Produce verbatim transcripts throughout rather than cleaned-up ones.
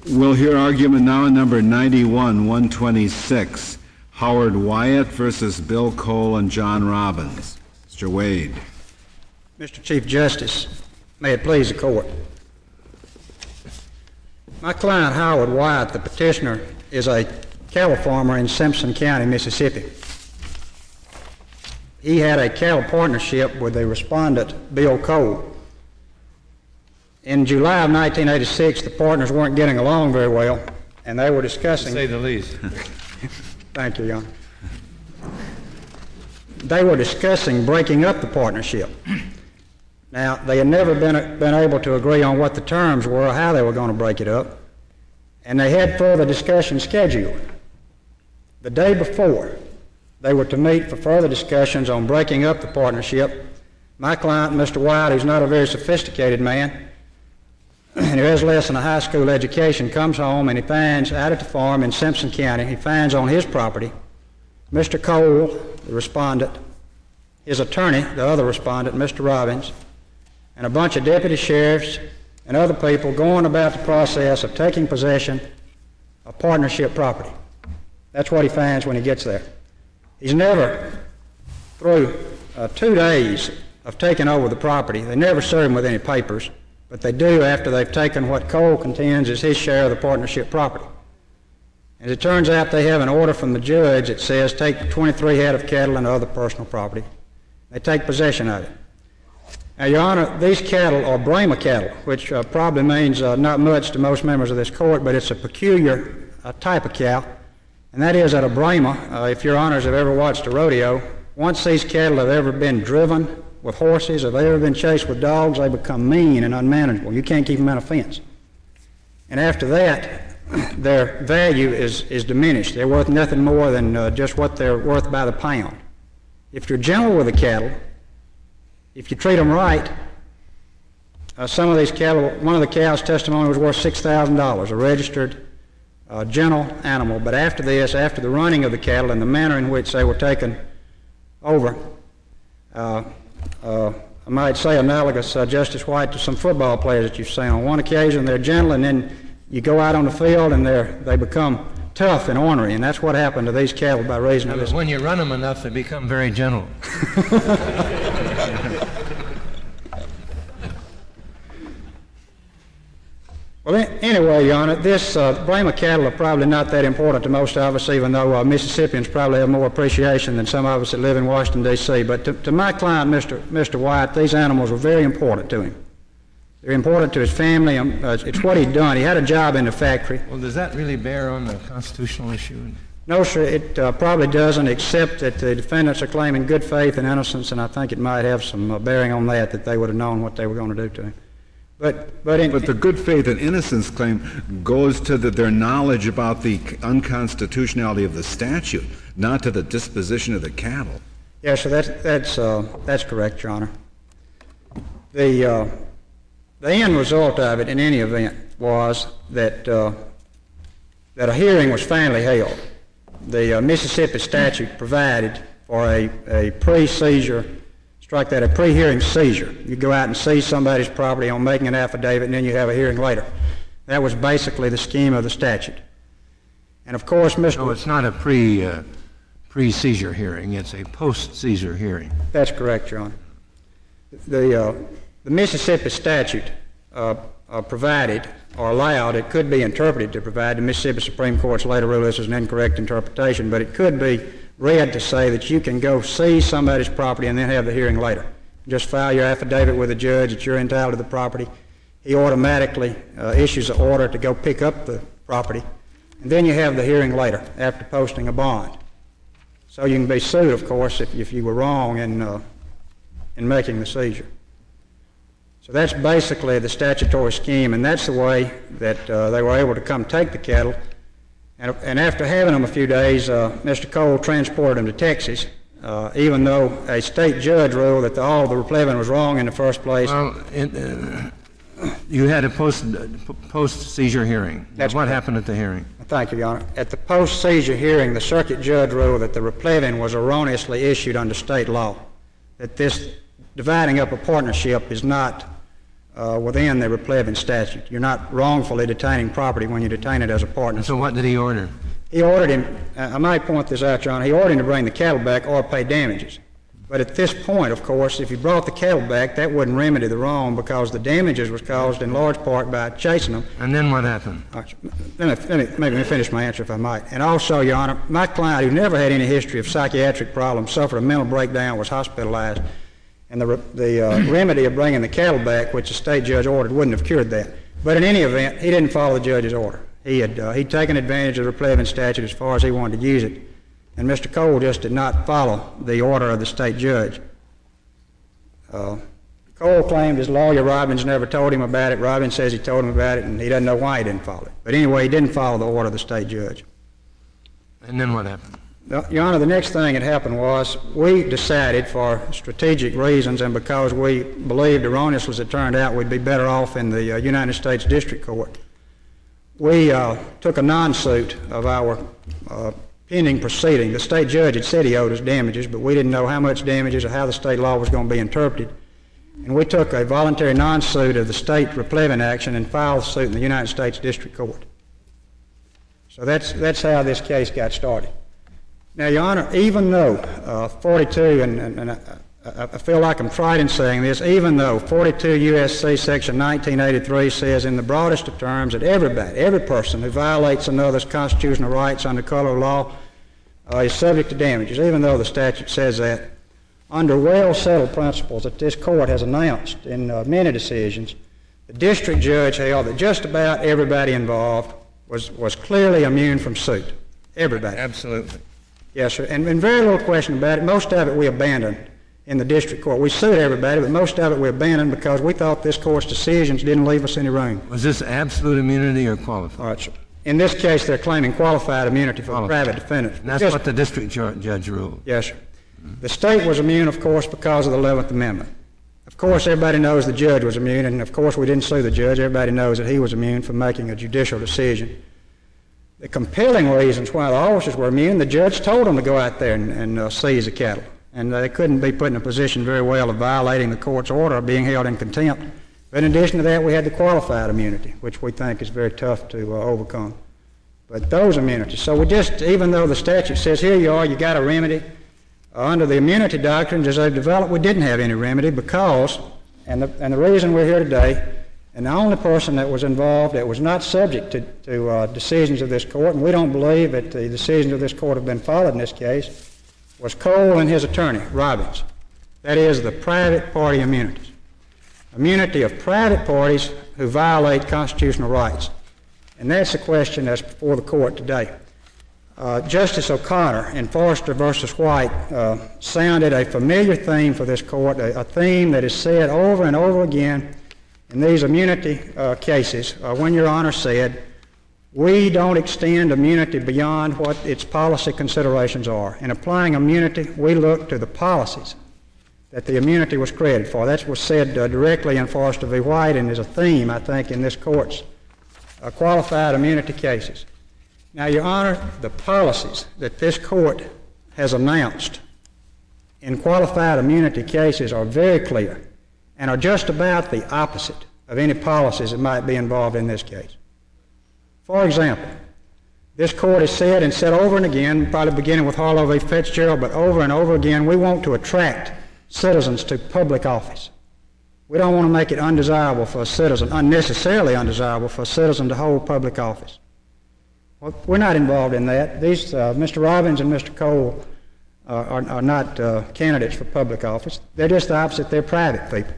We'll hear argument now in number ninety-one, one twenty-six, Howard Wyatt versus Bill Cole and John Robbins. Mister Wade. Mister Chief Justice, may it please the court. My client, Howard Wyatt, the petitioner, is a cattle farmer in Simpson County, Mississippi. He had a cattle partnership with the respondent, Bill Cole. In July of nineteen eighty-six, the partners weren't getting along very well, and they were discussing... To say the least. Thank you, Your Honor. They were discussing breaking up the partnership. Now, they had never been, been able to agree on what the terms were or how they were going to break it up, and they had further discussion scheduled. The day before, they were to meet for further discussions on breaking up the partnership. My client, Mister Wyatt, who's not a very sophisticated man, and who has less than a high school education, comes home and he finds out at the farm in Simpson County, he finds on his property Mister Cole, the respondent, his attorney, the other respondent, Mister Robbins, and a bunch of deputy sheriffs and other people going about the process of taking possession of partnership property. That's what he finds when he gets there. He's never, through uh, two days of taking over the property, they never serve him with any papers, but they do after they've taken what Cole contends is his share of the partnership property. As it turns out, they have an order from the judge that says take twenty-three head of cattle and other personal property. They take possession of it. Now, Your Honor, these cattle are Brahma cattle, which uh, probably means uh, not much to most members of this court, but it's a peculiar uh, type of cow, and that is that a Brahma, uh, if Your Honors have ever watched a rodeo, once these cattle have ever been driven with horses, if they've ever been chased with dogs, they become mean and unmanageable. You can't keep them in a fence. And after that, their value is, is diminished. They're worth nothing more than uh, just what they're worth by the pound. If you're gentle with the cattle, if you treat them right, uh, some of these cattle, one of the cows' testimony was worth six thousand dollars, a registered, uh, gentle animal. But after this, after the running of the cattle and the manner in which they were taken over, uh, uh, I might say analogous, uh, Justice White, to some football players that you've seen. On one occasion, they're gentle, and then you go out on the field and they're, they become tough and ornery, and that's what happened to these cattle by raising Now, this. when you run them enough, they become very gentle. Well, anyway, Your Honor, this uh, Brahma cattle are probably not that important to most of us, even though uh, Mississippians probably have more appreciation than some of us that live in Washington, D C But to, to my client, Mister Mister Wyatt, these animals were very important to him. They're important to his family. Um, uh, it's what he'd done. He had a job in the factory. Well, does that really bear on the constitutional issue? No, sir, it uh, probably doesn't, except that the defendants are claiming good faith and innocence, and I think it might have some uh, bearing on that, that they would have known what they were going to do to him. But, but, in, but the good faith and innocence claim goes to the, their knowledge about the unconstitutionality of the statute, not to the disposition of the cattle. Yes, sir, that's, that's, uh, that's correct, Your Honor. The, uh, the end result of it, in any event, was that, uh, that a hearing was finally held. The uh, Mississippi statute provided for a, a pre-seizure, strike that, a pre-hearing seizure. You go out and seize somebody's property on making an affidavit, and then you have a hearing later. That was basically the scheme of the statute. And of course, Mister No, it's not a pre, uh, pre-seizure hearing. It's a post-seizure hearing. That's correct, Your Honor. The, uh, the Mississippi statute uh, uh, provided or allowed, it could be interpreted to provide, the Mississippi Supreme Court's later rule this is an incorrect interpretation, but it could be read to say that you can go seize somebody's property and then have the hearing later. Just file your affidavit with the judge that you're entitled to the property. He automatically uh, issues an order to go pick up the property, and then you have the hearing later after posting a bond. So you can be sued, of course, if, if you were wrong in, uh, in making the seizure. So that's basically the statutory scheme, and that's the way that uh, they were able to come take the cattle. And, and after having them a few days, uh, Mister Cole transported them to Texas, uh, even though a state judge ruled that the, all of the replevin was wrong in the first place. Well, it, uh, you had a post, post-seizure hearing. That's what correct. happened at the hearing? Thank you, Your Honor. At the post-seizure hearing, the circuit judge ruled that the replevin was erroneously issued under state law, that this dividing up a partnership is not uh, within the Replevin statute. You're not wrongfully detaining property when you detain it as a partner. So what did he order? He ordered him, uh, I might point this out, Your Honor, he ordered him to bring the cattle back or pay damages. But at this point, of course, if he brought the cattle back, that wouldn't remedy the wrong because the damages was caused in large part by chasing them. And then what happened? All right, let me, let me, maybe let me finish my answer if I might. And also, Your Honor, my client, who never had any history of psychiatric problems, suffered a mental breakdown, was hospitalized, and the, the uh, remedy of bringing the cattle back, which the state judge ordered, wouldn't have cured that. But in any event, he didn't follow the judge's order. He had uh, he'd taken advantage of the Replevin statute as far as he wanted to use it, and Mister Cole just did not follow the order of the state judge. Uh, Cole claimed his lawyer Robbins never told him about it. Robbins says he told him about it, and he doesn't know why he didn't follow it. But anyway, he didn't follow the order of the state judge. And then what happened? Your Honor, the next thing that happened was we decided for strategic reasons and because we believed erroneously as it turned out we'd be better off in the uh, United States District Court. We uh, took a non-suit of our uh, pending proceeding. The state judge had said he owed us damages, but we didn't know how much damages or how the state law was going to be interpreted. And we took a voluntary non-suit of the state Replevin action and filed the suit in the United States District Court. So that's, that's how this case got started. Now, Your Honor, even though uh, forty-two, and, and, and I, I feel like I'm tried in saying this, even though forty-two U S C section nineteen eighty-three says in the broadest of terms that everybody, every person who violates another's constitutional rights under color of law uh, is subject to damages, even though the statute says that, under well-settled principles that this court has announced in uh, many decisions, the district judge held that just about everybody involved was, was clearly immune from suit. Everybody. Absolutely. Yes, sir. And, and very little question about it. Most of it we abandoned in the district court. We sued everybody, but most of it we abandoned because we thought this court's decisions didn't leave us any room. Was this absolute immunity or qualified? All right, sir. In this case, they're claiming qualified immunity for Qualified. private defendants. And that's Just, what the district ju- judge ruled. Yes, sir. Mm-hmm. The state was immune, of course, because of the eleventh Amendment. Of course, everybody knows the judge was immune, and of course we didn't sue the judge. Everybody knows that he was immune from making a judicial decision. The compelling reasons why the officers were immune, the judge told them to go out there and, and uh, seize the cattle. And they couldn't be put in a position very well of violating the court's order or being held in contempt. But in addition to that, we had the qualified immunity, which we think is very tough to uh, overcome. But those immunities, so we just, even though the statute says, here you are, you got a remedy, uh, under the immunity doctrines as they've developed, we didn't have any remedy because, and the, and the reason we're here today, and the only person that was involved that was not subject to, to uh, decisions of this court, and we don't believe that the decisions of this court have been followed in this case, was Cole and his attorney, Robbins. That is, the private party immunities. Immunity of private parties who violate constitutional rights. And that's the question that's before the court today. Uh, Justice O'Connor in Forrester versus White uh, sounded a familiar theme for this court, a, a theme that is said over and over again in these immunity uh, cases, uh, when Your Honor said, we don't extend immunity beyond what its policy considerations are. In applying immunity, we look to the policies that the immunity was created for. That was said uh, directly in Forrester v. White and is a theme, I think, in this court's uh, qualified immunity cases. Now, Your Honor, the policies that this court has announced in qualified immunity cases are very clear and are just about the opposite of any policies that might be involved in this case. For example, this court has said and said over and again, probably beginning with Harlow v. Fitzgerald, but over and over again, we want to attract citizens to public office. We don't want to make it undesirable for a citizen, unnecessarily undesirable for a citizen to hold public office. Well, we're not involved in that. These, uh, Mister Robbins and Mister Cole uh, are, are not uh, candidates for public office. They're just the opposite. They're private people.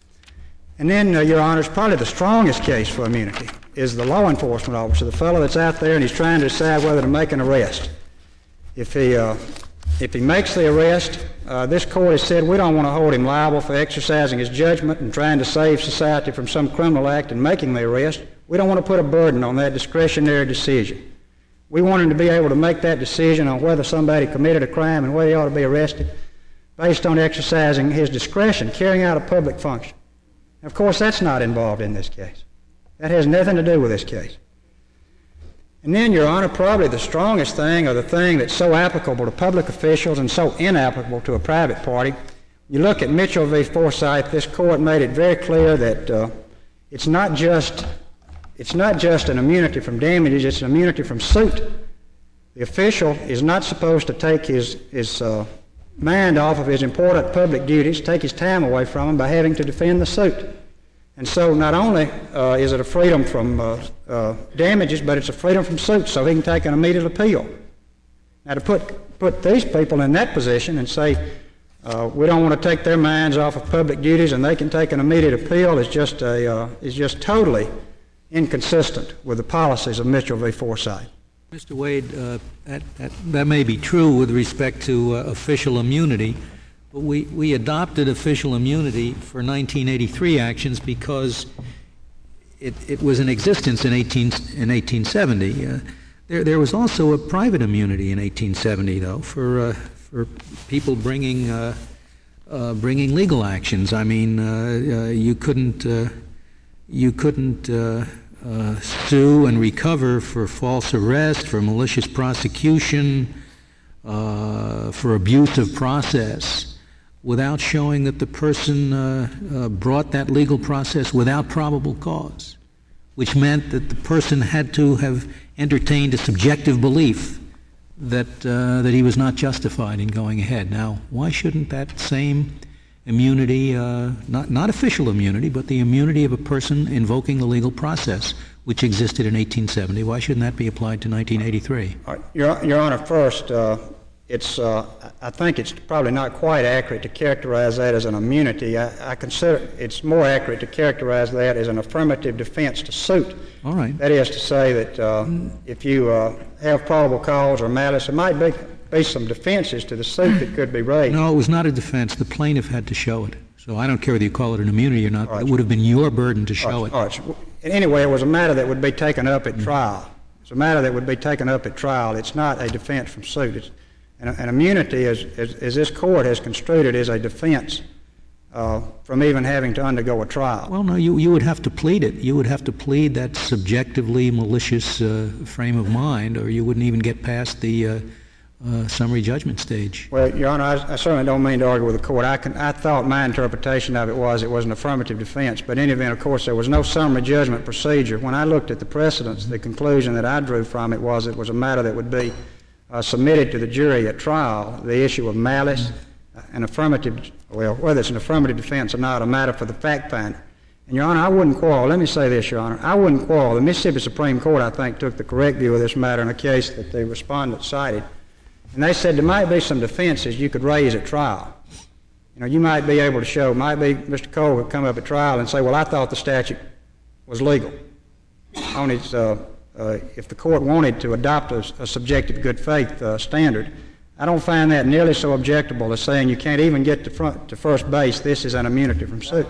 And then, uh, Your Honor, probably the strongest case for immunity is the law enforcement officer, the fellow that's out there and he's trying to decide whether to make an arrest. If he, uh, if he makes the arrest, uh, this court has said we don't want to hold him liable for exercising his judgment and trying to save society from some criminal act and making the arrest. We don't want to put a burden on that discretionary decision. We want him to be able to make that decision on whether somebody committed a crime and whether he ought to be arrested based on exercising his discretion, carrying out a public function. Of course, that's not involved in this case. That has nothing to do with this case. And then, Your Honor, probably the strongest thing, or the thing that's so applicable to public officials and so inapplicable to a private party, you look at Mitchell v. Forsyth, this court made it very clear that uh, it's not just it's not just an immunity from damages, it's an immunity from suit. The official is not supposed to take his, his uh, mind off of his important public duties, take his time away from him by having to defend the suit. And so not only uh, is it a freedom from uh, uh, damages, but it's a freedom from suit, so he can take an immediate appeal. Now to put, put these people in that position and say, uh, we don't want to take their minds off of public duties and they can take an immediate appeal is just, a, uh, is just totally inconsistent with the policies of Mitchell v. Forsyth. Mister Wade, uh, that, that, that may be true with respect to uh, official immunity, but we, we adopted official immunity for nineteen eighty-three actions because it, it was in existence in, eighteen, in eighteen seventy. Uh, there, there was also a private immunity in eighteen seventy, though, for, uh, for people bringing, uh, uh, bringing legal actions. I mean, uh, uh, you couldn't, uh, you couldn't uh, Uh, sue and recover for false arrest, for malicious prosecution, uh, for abuse of process, without showing that the person uh, uh, brought that legal process without probable cause, which meant that the person had to have entertained a subjective belief that uh, that he was not justified in going ahead. Now, why shouldn't that same immunity, uh, not, not official immunity, but the immunity of a person invoking the legal process, which existed in eighteen seventy, why shouldn't that be applied to nineteen eighty-three? Uh, Your, Your Honor, first, uh, it's, uh, I think it's probably not quite accurate to characterize that as an immunity. I, I consider it's more accurate to characterize that as an affirmative defense to suit. All right. That is to say that uh, if you uh, have probable cause or malice, there might be be some defenses to the suit that could be raised. No, it was not a defense. The plaintiff had to show it. So I don't care whether you call it an immunity or not. Right. It would have been your burden to show All right. it. All right. So, anyway, it was a matter that would be taken up at mm-hmm. trial. It's a matter that would be taken up at trial. It's not a defense from suit. It's, an, an immunity, as, as, as this court has construed it, is a defense uh, from even having to undergo a trial. Well, no, you, you would have to plead it. You would have to plead that subjectively malicious uh, frame of mind, or you wouldn't even get past the uh, Uh, summary judgment stage. Well, Your Honor, I, I certainly don't mean to argue with the court. I, can, I thought my interpretation of it was it was an affirmative defense, but in any event, of course, there was no summary judgment procedure. When I looked at the precedents, the conclusion that I drew from it was it was a matter that would be uh, submitted to the jury at trial, the issue of malice, uh, an affirmative, well, whether it's an affirmative defense or not, a matter for the fact finder. And, Your Honor, I wouldn't quarrel. Let me say this, Your Honor. I wouldn't quarrel. The Mississippi Supreme Court, I think, took the correct view of this matter in a case that the respondent cited. And they said there might be some defenses you could raise at trial. You know, you might be able to show, might be Mister Cole would come up at trial and say, well, I thought the statute was legal. On its, uh, uh, if the court wanted to adopt a, a subjective good faith uh, standard, I don't find that nearly so objectable as saying you can't even get to, front, to first base. This is an immunity from suit.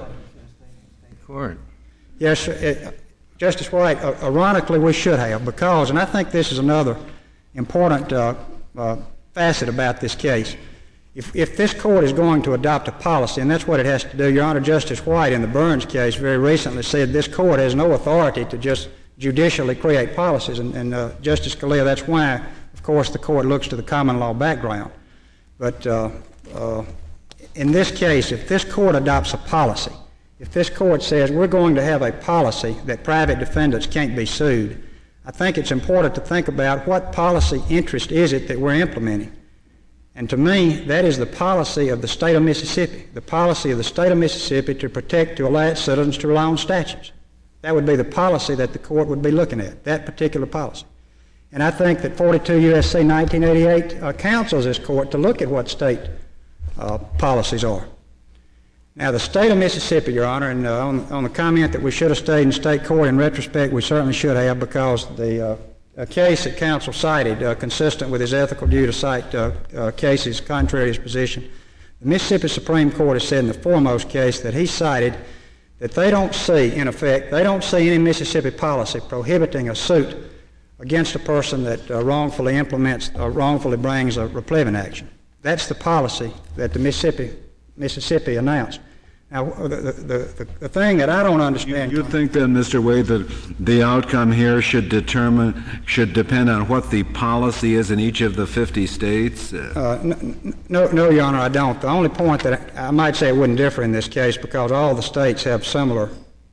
Court. Yes, it, Justice White, uh, ironically, we should have, because, and I think this is another important uh, uh, facet about this case. If, if this court is going to adopt a policy, and that's what it has to do, Your Honor, Justice White in the Burns case very recently said this court has no authority to just judicially create policies, and, and uh, Justice Scalia, that's why, of course, the court looks to the common law background. But uh, uh, in this case, if this court adopts a policy, if this court says we're going to have a policy that private defendants can't be sued, I think it's important to think about what policy interest is it that we're implementing. And to me, that is the policy of the state of Mississippi, the policy of the state of Mississippi to protect, to allow its citizens to rely on statutes. That would be the policy that the court would be looking at, that particular policy. And I think that forty-two U S C nineteen eighty-eight uh, counsels this court to look at what state uh, policies are. Now, the state of Mississippi, Your Honor, and uh, on, on the comment that we should have stayed in state court, in retrospect, we certainly should have, because the uh, case that counsel cited, uh, consistent with his ethical duty to cite uh, uh, cases contrary to his position, the Mississippi Supreme Court has said in the foremost case that he cited that they don't see, in effect, they don't see any Mississippi policy prohibiting a suit against a person that uh, wrongfully implements or wrongfully brings a replevin action. That's the policy that the Mississippi Mississippi announced. Now, the, the, the, the thing that I don't understand... You, you think then, Mister Wade, that the outcome here should determine, should depend on what the policy is in each of the fifty states? Uh, no, no, Your Honor, I don't. The only point that I, I might say it wouldn't differ in this case, because all the states have similar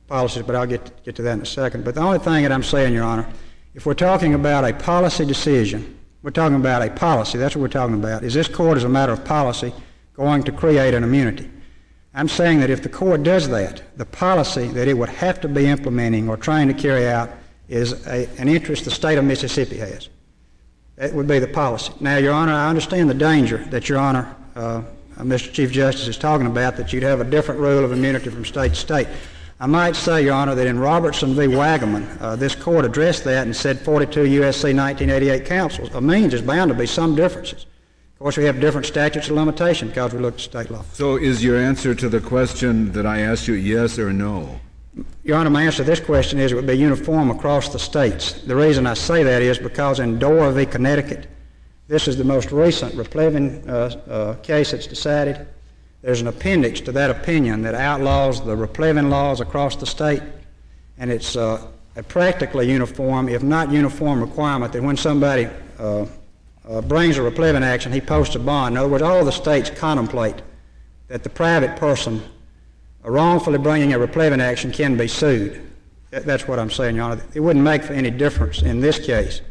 policies, but I'll get, get to that in a second. But the only thing that I'm saying, Your Honor, if we're talking about a policy decision, we're talking about a policy, that's what we're talking about, is this court, as a matter of policy, going to create an immunity? I'm saying that if the court does that, the policy that it would have to be implementing or trying to carry out is a, an interest the state of Mississippi has. That would be the policy. Now, Your Honor, I understand the danger that Your Honor, uh, Mister Chief Justice, is talking about, that you'd have a different rule of immunity from state to state. I might say, Your Honor, that in Robertson v. Wagaman, uh, this court addressed that and said forty-two U S C nineteen eighty-eight counsels. It means there's bound to be some differences. Of course, we have different statutes of limitation because we look at state law. So is your answer to the question that I asked you yes or no? Your Honor, my answer to this question is it would be uniform across the states. The reason I say that is because in Dora v. Connecticut, this is the most recent Replevin uh, uh, case that's decided. There's an appendix to that opinion that outlaws the Replevin laws across the state, and it's uh, a practically uniform, if not uniform, requirement that when somebody uh, uh, brings a Replevin action, he posts a bond. In other words, all the states contemplate that the private person wrongfully bringing a Replevin action can be sued. That's what I'm saying, Your Honor. It wouldn't make for any difference in this case.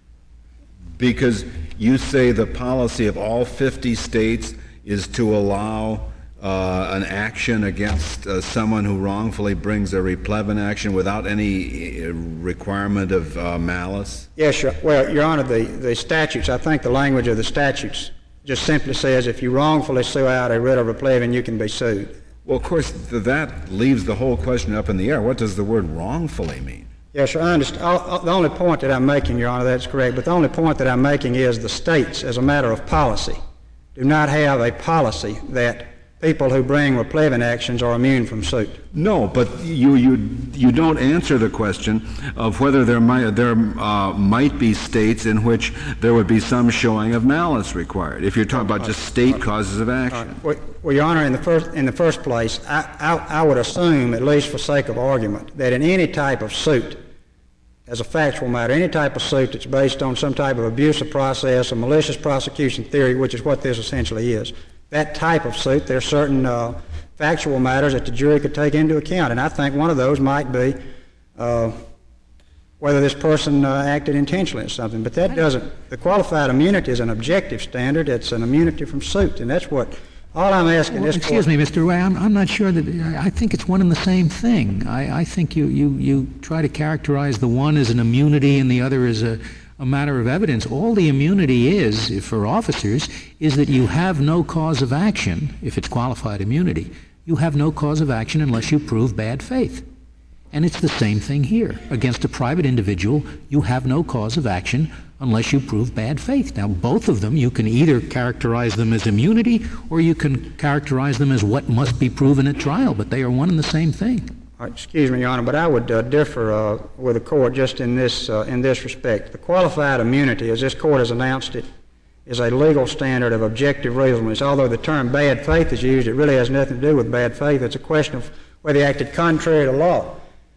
Because you say the policy of all fifty states is to allow uh, an action against uh, someone who wrongfully brings a Replevin action without any uh, requirement of uh, malice? Yes, Your, well, Your Honor, the, the statutes, I think the language of the statutes just simply says if you wrongfully sue out a writ of Replevin, you can be sued. Well, of course, th- that leaves the whole question up in the air. What does the word wrongfully mean? Yes, sir, I understand. I'll, I'll, the only point that I'm making, Your Honor, that's correct, but the only point that I'm making is the states, as a matter of policy, do not have a policy that people who bring Replevin actions are immune from suit. No, but you you you don't answer the question of whether there might there uh, might be states in which there would be some showing of malice required. If you're talking about just state causes of action. Well, well, Your Honor, in the first in the first place, I, I I would assume, at least for sake of argument, that in any type of suit, as a factual matter, any type of suit that's based on some type of abusive process, a malicious prosecution theory, which is what this essentially is, that type of suit, there are certain uh, factual matters that the jury could take into account, and I think one of those might be uh, whether this person uh, acted intentionally or something. But that doesn't, the qualified immunity is an objective standard. It's an immunity from suit, and that's what, all I'm asking Well, this excuse court... me, Mister Ray, I'm, I'm not sure that, I think it's one and the same thing. I, I think you, you, you try to characterize the one as an immunity and the other as a, a matter of evidence. All the immunity is, for officers, is that you have no cause of action, if it's qualified immunity. You have no cause of action unless you prove bad faith. And it's the same thing here. Against a private individual, you have no cause of action unless you prove bad faith. Now, both of them, you can either characterize them as immunity or you can characterize them as what must be proven at trial, but they are one and the same thing. All right, excuse me, Your Honor, but I would uh, differ uh, with the court just in this, uh, in this respect. The qualified immunity, as this court has announced it, is a legal standard of objective reasonableness. Although the term bad faith is used, it really has nothing to do with bad faith. It's a question of whether he acted contrary to law.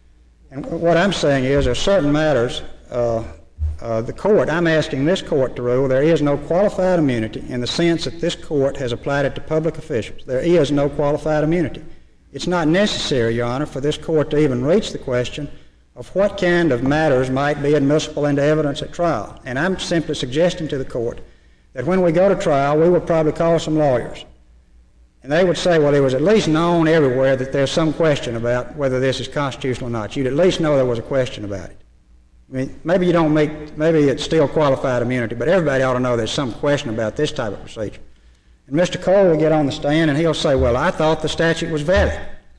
And what I'm saying is there are certain matters, uh, uh, the court, I'm asking this court to rule there is no qualified immunity in the sense that this court has applied it to public officials. There is no qualified immunity. It's not necessary, Your Honor, for this court to even reach the question of what kind of matters might be admissible into evidence at trial. And I'm simply suggesting to the court that when we go to trial, we would probably call some lawyers. And they would say, well, it was at least known everywhere that there's some question about whether this is constitutional or not. You'd at least know there was a question about it. I mean, maybe you don't make, maybe it's still qualified immunity, but everybody ought to know there's some question about this type of procedure. And Mister Cole will get on the stand and he'll say, well, I thought the statute was valid.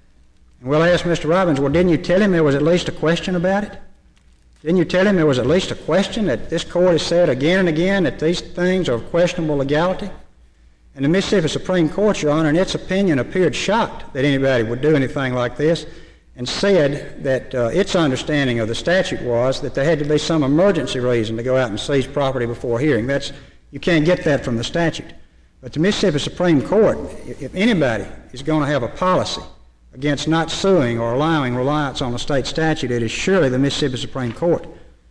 And we'll ask Mister Robbins, well, didn't you tell him there was at least a question about it? Didn't you tell him there was at least a question that this court has said again and again that these things are of questionable legality? And the Mississippi Supreme Court, Your Honor, in its opinion, appeared shocked that anybody would do anything like this and said that uh, its understanding of the statute was that there had to be some emergency reason to go out and seize property before hearing. That's, you can't get that from the statute. But the Mississippi Supreme Court, if anybody is going to have a policy against not suing or allowing reliance on a state statute, it is surely the Mississippi Supreme Court.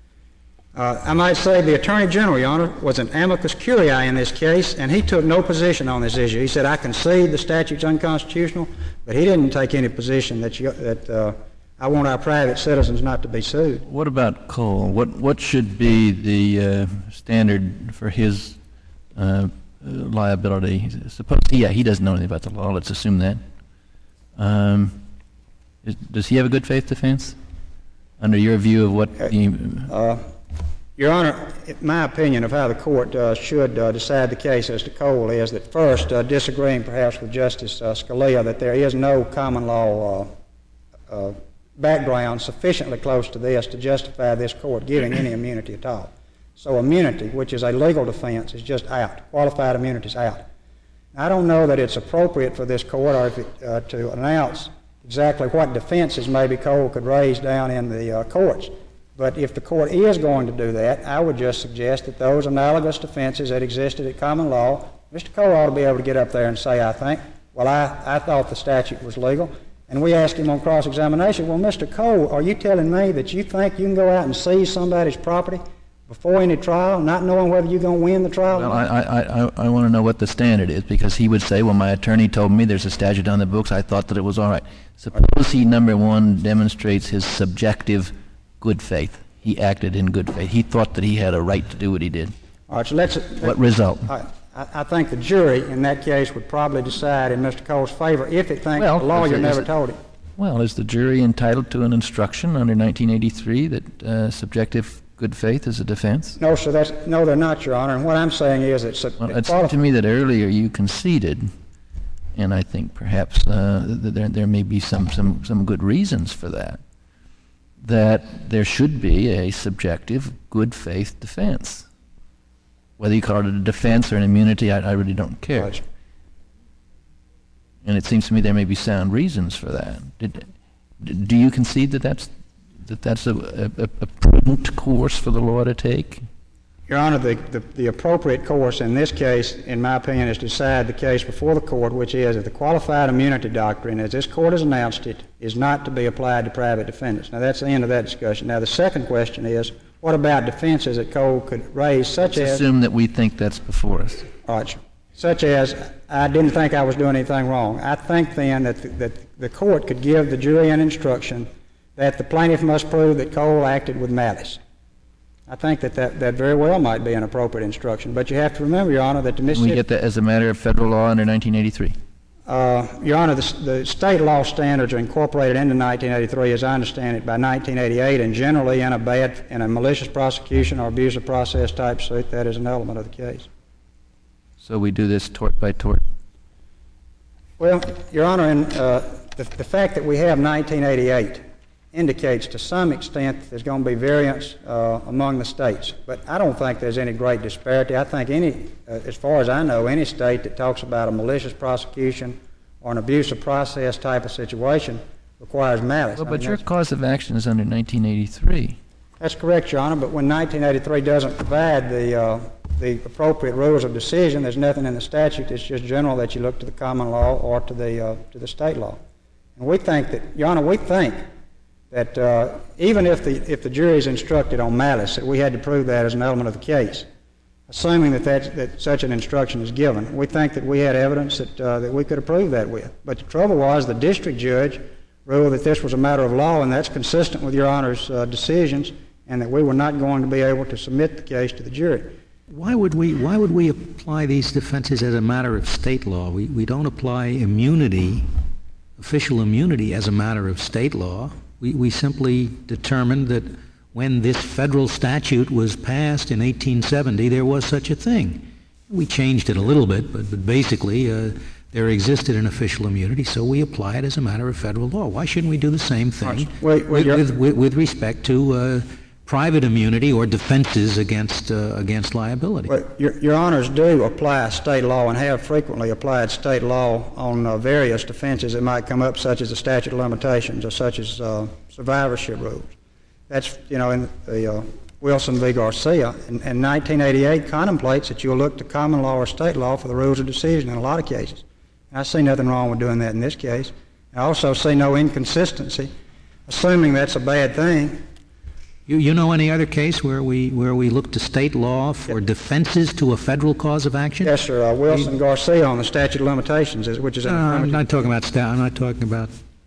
Uh, I might say the Attorney General, Your Honor, was an amicus curiae in this case, and he took no position on this issue. He said, I concede the statute's unconstitutional, but he didn't take any position that, you, that uh, I want our private citizens not to be sued. What about Cole? What what should be the uh, standard for his uh, liability? Suppose, yeah, he doesn't know anything about the law. Let's assume that. Um, is, does he have a good faith defense? Under your view of what he... Uh, Your Honor, my opinion of how the court uh, should uh, decide the case as to Cole is that first, uh, disagreeing perhaps with Justice uh, Scalia, that there is no common law uh, uh, background sufficiently close to this to justify this court giving any immunity at all. So immunity, which is a legal defense, is just out. Qualified immunity is out. Now, I don't know that it's appropriate for this court or if it, uh, to announce exactly what defenses maybe Cole could raise down in the uh, courts. But if the court is going to do that, I would just suggest that those analogous defenses that existed at common law, Mister Cole ought to be able to get up there and say, I think, well, I, I thought the statute was legal. And we ask him on cross-examination, well, Mister Cole, are you telling me that you think you can go out and seize somebody's property before any trial, not knowing whether you're going to win the trial? Well, I, I, I, I want to know what the standard is, because he would say, well, my attorney told me there's a statute on the books. I thought that it was all right. Suppose he, number one, demonstrates his subjective good faith. He acted in good faith. He thought that he had a right to do what he did. All right, so let's... What result? I, I think the jury in that case would probably decide in Mister Cole's favor if it thinks Well, the lawyer is it- never is it- told him. Well, is the jury entitled to an instruction under nineteen eighty-three that uh, subjective good faith is a defense? No, sir, that's, no, they're not, Your Honor. And what I'm saying is that... Well, that it seemed to me that earlier you conceded, and I think perhaps uh, th- there, there may be some, some, some good reasons for that, that there should be a subjective good faith defense. Whether you call it a defense or an immunity, I, I really don't care. Right. And it seems to me there may be sound reasons for that. Did, do you concede that that's, that that's a, a, a prudent course for the law to take? Your Honor, the, the, the appropriate course in this case, in my opinion, is to decide the case before the court, which is that the qualified immunity doctrine, as this court has announced it, is not to be applied to private defendants. Now, that's the end of that discussion. Now, the second question is, what about defenses that Cole could raise, such Let's as... assume that we think that's before us. All right, such as, I didn't think I was doing anything wrong. I think then that the, that the court could give the jury an instruction that the plaintiff must prove that Cole acted with malice. I think that, that that very well might be an appropriate instruction. But you have to remember, Your Honor, that the Can Mississippi... we get that as a matter of federal law under nineteen eighty-three? Uh, Your Honor, the, the state law standards are incorporated into nineteen eighty-three, as I understand it, by nineteen eighty-eight, and generally in a bad, in a malicious prosecution or abuse of process type suit, that is an element of the case. So we do this tort by tort? Well, Your Honor, in, uh, the, the fact that we have nineteen eighty-eight indicates to some extent that there's going to be variance uh, among the states. But I don't think there's any great disparity. I think any, uh, as far as I know, any state that talks about a malicious prosecution or an abuse of process type of situation requires malice. Well, I but mean, your that's, cause of action is under nineteen eighty-three. that's correct, Your Honor, but when nineteen eighty-three doesn't provide the, uh, the appropriate rules of decision, there's nothing in the statute. It's just general that you look to the common law or to the, uh, to the state law. And we think that, Your Honor, we think that uh, even if the, if the jury is instructed on malice, that we had to prove that as an element of the case, assuming that, that's, that such an instruction is given. We think that we had evidence that, uh, that we could have proved that with. But the trouble was the district judge ruled that this was a matter of law, and that's consistent with Your Honor's uh, decisions, and that we were not going to be able to submit the case to the jury. Why would we, why would we apply these defenses as a matter of state law? We, we don't apply immunity, official immunity, as a matter of state law. We, we simply determined that when this federal statute was passed in eighteen seventy, there was such a thing. We changed it a little bit, but, but basically uh, there existed an official immunity, so we apply it as a matter of federal law. Why shouldn't we do the same thing Wait, wait, with, with, with, with respect to uh, private immunity or defenses against, uh, against liability? Well, your, your Honors do apply state law and have frequently applied state law on uh, various defenses that might come up, such as the statute of limitations or such as uh, survivorship rules. That's, you know, in the uh, Wilson v. Garcia, and, and nineteen eighty-eight contemplates that you'll look to common law or state law for the rules of decision in a lot of cases. And I see nothing wrong with doing that in this case. I also see no inconsistency, assuming that's a bad thing. You, you know any other case where we where we look to state law for Yep. defenses to a federal cause of action? Yes, sir. Uh, Wilson Garcia on the statute of limitations, is, which is No, an I'm affirmative. not talking about sta- I'm not talking about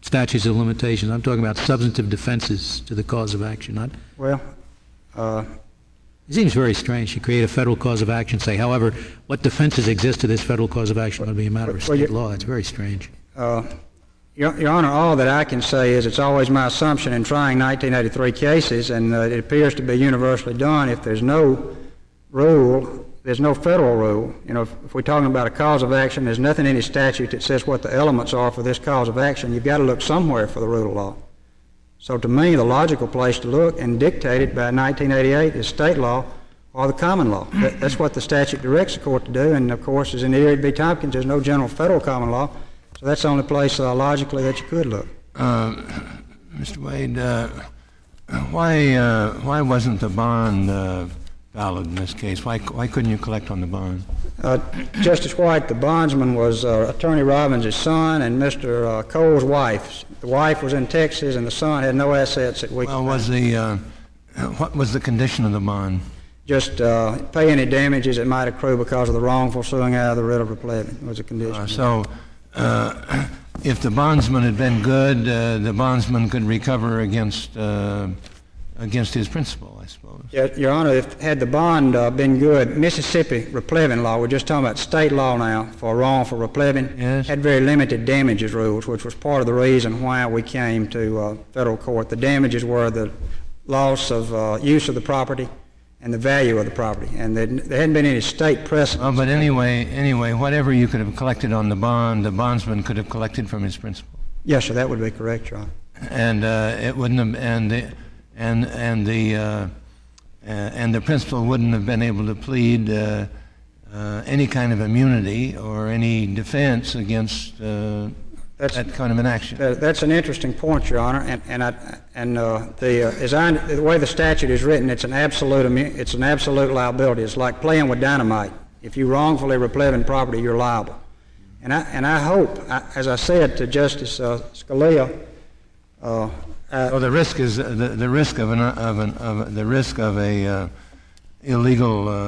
statutes of limitations. I'm talking about substantive defenses to the cause of action. Not, Well, uh, it seems very strange to create a federal cause of action, say, however, what defenses exist to this federal cause of action would be a matter of Well, state you- law. It's very strange. Uh, Your, Your Honor, all that I can say is it's always my assumption in trying nineteen eighty-three cases, and uh, it appears to be universally done, if there's no rule, there's no federal rule. You know, if, if we're talking about a cause of action, there's nothing in any statute that says what the elements are for this cause of action. You've got to look somewhere for the rule of law. So to me, the logical place to look, and dictated by nineteen eighty-eight, is state law or the common law. That, that's what the statute directs the court to do, and of course, as in Erie v. Tompkins, there's no general federal common law. So that's the only place uh, logically that you could look. Uh, Mister Wade, uh, why uh, why wasn't the bond uh, valid in this case? Why why couldn't you collect on the bond? Uh, Justice White, the bondsman was uh, Attorney Robbins' son and Mister Uh, Cole's wife. The wife was in Texas, and the son had no assets that we Well, could was the uh, what was the condition of the bond? just uh, pay any damages that might accrue because of the wrongful suing out of the writ of replevin was a condition. Uh, so, uh, if the bondsman had been good, uh, the bondsman could recover against uh, against his principal, I suppose. Yeah, Your Honor, if had the bond uh, been good, Mississippi replevin law, we're just talking about state law now for wrongful replevin, Yes. had very limited damages rules, which was part of the reason why we came to uh, federal court. The damages were the loss of uh, use of the property and the value of the property, and there, there hadn't been any state precedent. Well, but anyway, anyway, whatever you could have collected on the bond, the bondsman could have collected from his principal, Yes, sir, that would be correct, Your Honor. and uh, it wouldn't have, and the and and the uh, uh, and the principal wouldn't have been able to plead uh, uh, any kind of immunity or any defense against uh, That's- that kind of an action. That- That's an interesting point, Your Honor, and and I and uh, the uh, as I the way the statute is written, it's an absolute immu- it's an absolute liability. It's like playing with dynamite. If you wrongfully replevin property, you're liable. And I and I hope, I, as I said to Justice uh, Scalia, uh, uh, Well, the risk is the, the risk of an of an of the risk of a uh, illegal uh,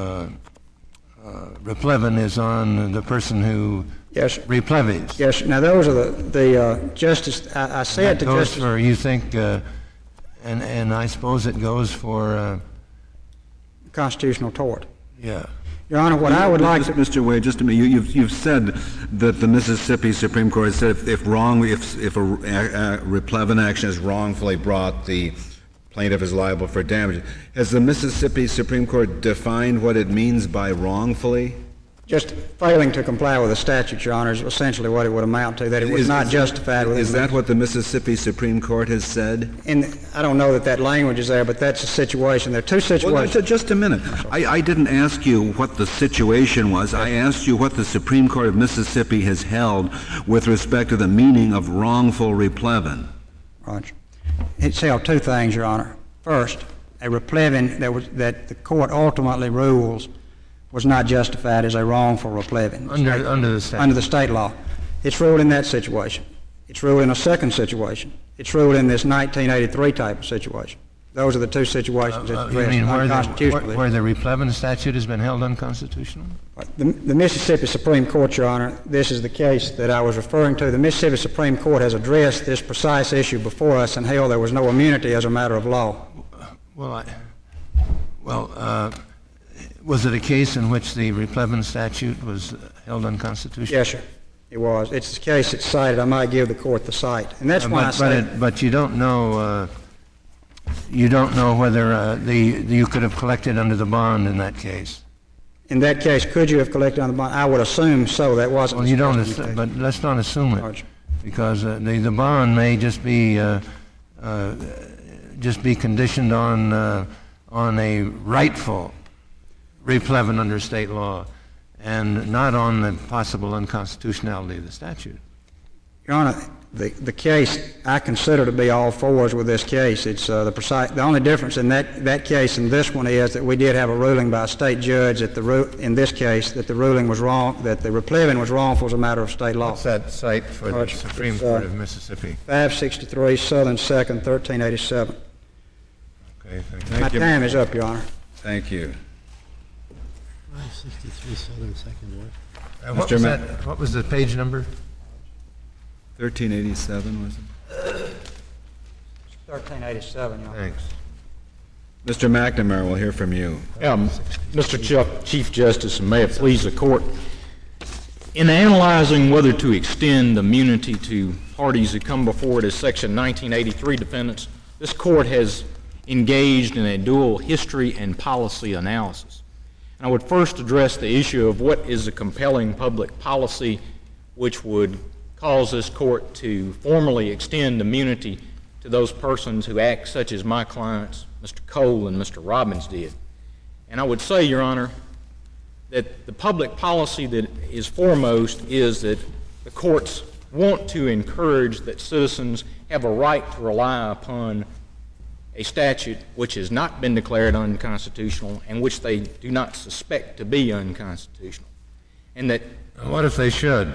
uh, replevin is on the person who yes, replevies. yes. Now those are the the uh, Justice. I, I said That to goes Justice. for you think, uh, and and I suppose it goes for uh, Constitutional tort. yeah. Your Honor, what I would like to Mister Wade, just a minute, you, you've, you've said that the Mississippi Supreme Court said if, if wrong, if, if a, a, a replevin action is wrongfully brought, the plaintiff is liable for damage. Has the Mississippi Supreme Court defined what it means by wrongfully? just failing to comply with the statute, Your Honor, is essentially what it would amount to, that it was Is- not is- justified within Is that what the Mississippi Supreme Court has said? And I don't know that that language is there, but that's a situation. There are two Well, situations. ju- just a minute. I, I didn't ask you what the situation was. I asked you what the Supreme Court of Mississippi has held with respect to the meaning of wrongful replevin. Roger. It's held two things, Your Honor. First, a replevin that was that the court ultimately rules was not justified as a wrongful replevin. Under, under the statute. Under the state law. It's ruled in that situation. It's ruled in a second situation. It's ruled in this nineteen eighty-three type of situation. Those are the two situations Uh, that's uh, you addressed mean where the, unconstitutionally. where, where the replevin statute has been held unconstitutional? The, the Mississippi Supreme Court, Your Honor, this is the case that I was referring to. The Mississippi Supreme Court has addressed this precise issue before us and held there was no immunity as a matter of law. Well, I, well, uh, was it a case in which the replevin statute was held unconstitutional? Yes, sir. It was. It's the case that's cited. I might give the court the cite. And that's Uh, why I but, but, say... it, but you don't know. Uh, you don't know whether uh, the you could have collected under the bond in that case. In that case, could you have collected on the bond? I would assume so. That wasn't... Well, you don't. discussed in Assu- the but let's not assume it, Roger. because uh, the the bond may just be uh, uh, just be conditioned on uh, on a rightful replevin under state law, and not on the possible unconstitutionality of the statute. Your Honor, the, the case I consider to be all fours with this case. It's uh, the precise. The only difference in that, that case and this one is that we did have a ruling by a state judge that the ru- in this case that the ruling was wrong, that the replevin was wrongful as a matter of state law. What's that cite for the Roger. Supreme It's, Court uh, of Mississippi? five sixty-three Southern Second, thirteen eighty-seven. Okay, thank My Thank you. time is up, Your Honor. Thank you. five sixty-three Southern Second what? Uh, what Mister was Ma- that? What was the page number? thirteen eighty-seven, was it? thirteen eighty-seven, Your Honor. Thanks. Mister McNamara, we'll hear from you. Um, Mister Chuck, Chief Justice, and may it please the Court, in analyzing whether to extend immunity to parties who come before it as Section nineteen eighty-three defendants, this Court has engaged in a dual history and policy analysis. And I would first address the issue of what is a compelling public policy which would cause this Court to formally extend immunity to those persons who act such as my clients, Mister Cole and Mister Robbins, did. And I would say, Your Honor, that the public policy that is foremost is that the courts want to encourage that citizens have a right to rely upon a statute which has not been declared unconstitutional and which they do not suspect to be unconstitutional. And that... What if they should?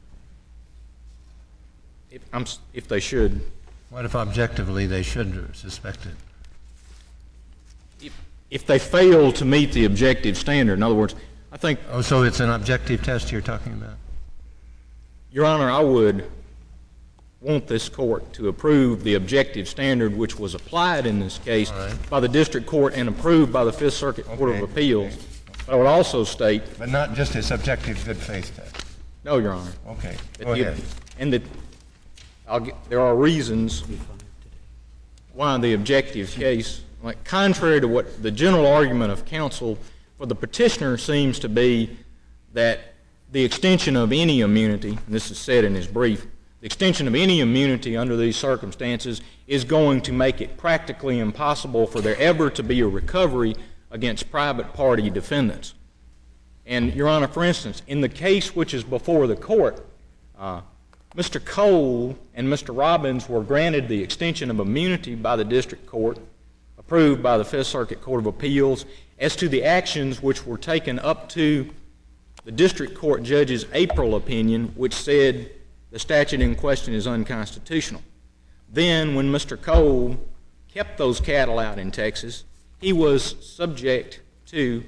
If, I'm, if they should... What if objectively they should suspect it? If, if they fail to meet the objective standard, in other words, I think... Oh, so it's an objective test you're talking about? Your Honor, I would want this Court to approve the objective standard which was applied in this case right. by the District Court and approved by the Fifth Circuit Court Okay. of Appeals. But I would also state... But not just a subjective good faith test? No, Your Honor. Okay, that go the- ahead. And that I'll get, there are reasons why the objective case, like contrary to what the general argument of counsel for the petitioner seems to be that the extension of any immunity, and this is said in his brief, the extension of any immunity under these circumstances is going to make it practically impossible for there ever to be a recovery against private party defendants. And, Your Honor, for instance, in the case which is before the Court, uh, Mister Cole and Mister Robbins were granted the extension of immunity by the District Court, approved by the Fifth Circuit Court of Appeals, as to the actions which were taken up to the District Court judge's April opinion, which said the statute in question is unconstitutional. Then, when Mister Cole kept those cattle out in Texas, he was subject to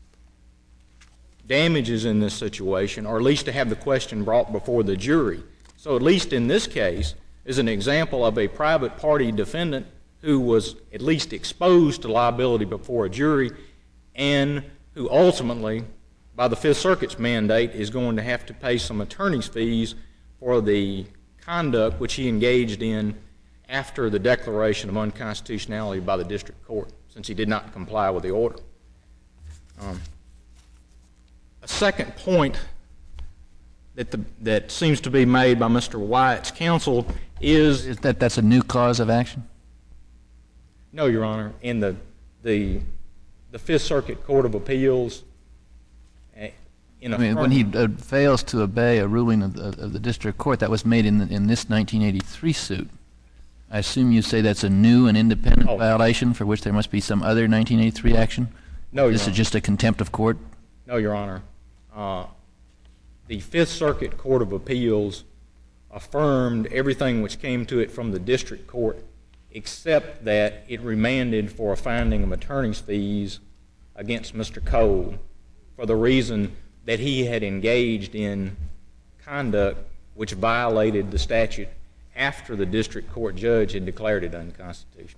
damages in this situation, or at least to have the question brought before the jury. So at least in this case is an example of a private party defendant who was at least exposed to liability before a jury and who ultimately, by the Fifth Circuit's mandate, is going to have to pay some attorney's fees for the conduct which he engaged in after the declaration of unconstitutionality by the District Court, since he did not comply with the order. Um, a second point that, the, that seems to be made by Mister Wyatt's counsel is... Is that that's a new cause of action? No, Your Honor. In the, the, the Fifth Circuit Court of Appeals, uh, in I mean, when he uh, fails to obey a ruling of the, of the District Court that was made in, the, in this nineteen eighty-three suit, I assume you say that's a new and independent Oh. violation for which there must be some other nineteen eighty-three action? No, Your This Honor. is just a contempt of court? No, Your Honor. Uh, the Fifth Circuit Court of Appeals affirmed everything which came to it from the District Court, except that it remanded for a finding of attorney's fees against Mister Cole for the reason that he had engaged in conduct which violated the statute after the District Court judge had declared it unconstitutional.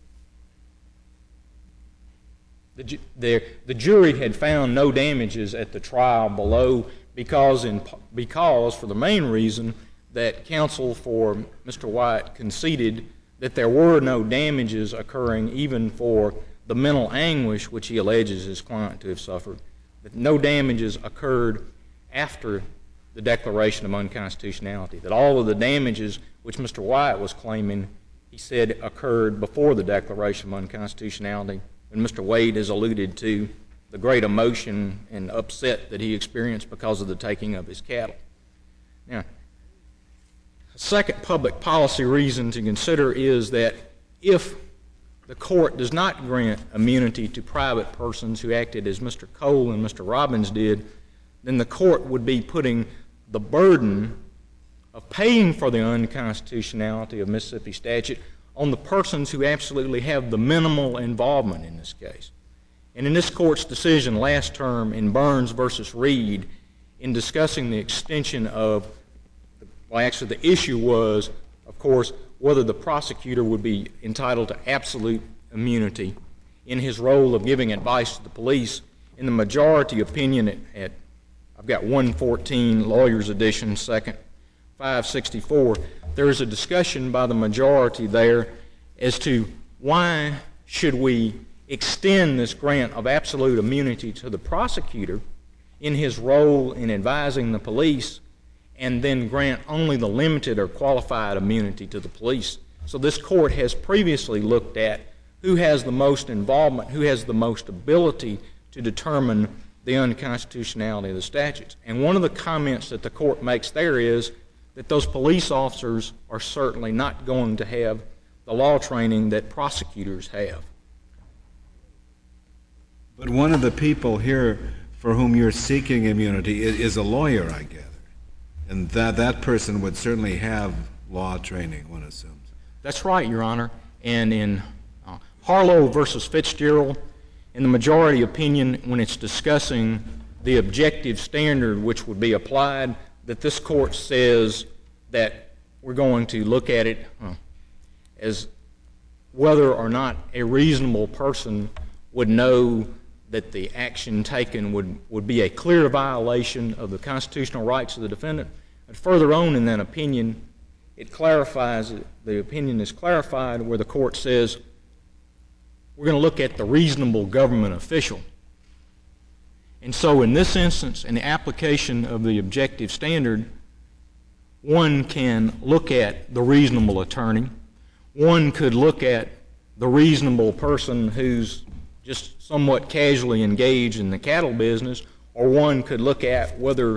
The, ju- the, the jury had found no damages at the trial below because, in, because for the main reason that counsel for Mister Wyatt conceded that there were no damages occurring even for the mental anguish which he alleges his client to have suffered, that no damages occurred after the declaration of unconstitutionality, that all of the damages which Mister Wyatt was claiming, he said, occurred before the declaration of unconstitutionality, and Mister Wade has alluded to the great emotion and upset that he experienced because of the taking of his cattle. Now, a second public policy reason to consider is that if the court does not grant immunity to private persons who acted as Mister Cole and Mister Robbins did, then the court would be putting the burden of paying for the unconstitutionality of Mississippi statute on the persons who absolutely have the minimal involvement in this case. And in this court's decision last term in Burns versus Reed, in discussing the extension of well, actually, the issue was, of course, whether the prosecutor would be entitled to absolute immunity in his role of giving advice to the police. In the majority opinion at, at I've got one fourteen Lawyers Edition, second, five sixty-four, there is a discussion by the majority there as to why should we extend this grant of absolute immunity to the prosecutor in his role in advising the police, and then grant only the limited or qualified immunity to the police. So this court has previously looked at who has the most involvement, who has the most ability to determine the unconstitutionality of the statutes. And one of the comments that the court makes there is that those police officers are certainly not going to have the law training that prosecutors have. But one of the people here for whom you're seeking immunity is, is a lawyer, I gather. And that, that person would certainly have law training, one assumes. That's right, Your Honor. And in uh, Harlow versus Fitzgerald, in the majority opinion, when it's discussing the objective standard which would be applied, that this court says that we're going to look at it uh, as whether or not a reasonable person would know that the action taken would, would be a clear violation of the constitutional rights of the defendant. And further on in that opinion, it clarifies, the opinion is clarified where the court says we're going to look at the reasonable government official. And so in this instance, in the application of the objective standard, one can look at the reasonable attorney. One could look at the reasonable person who's just somewhat casually engaged in the cattle business, or one could look at whether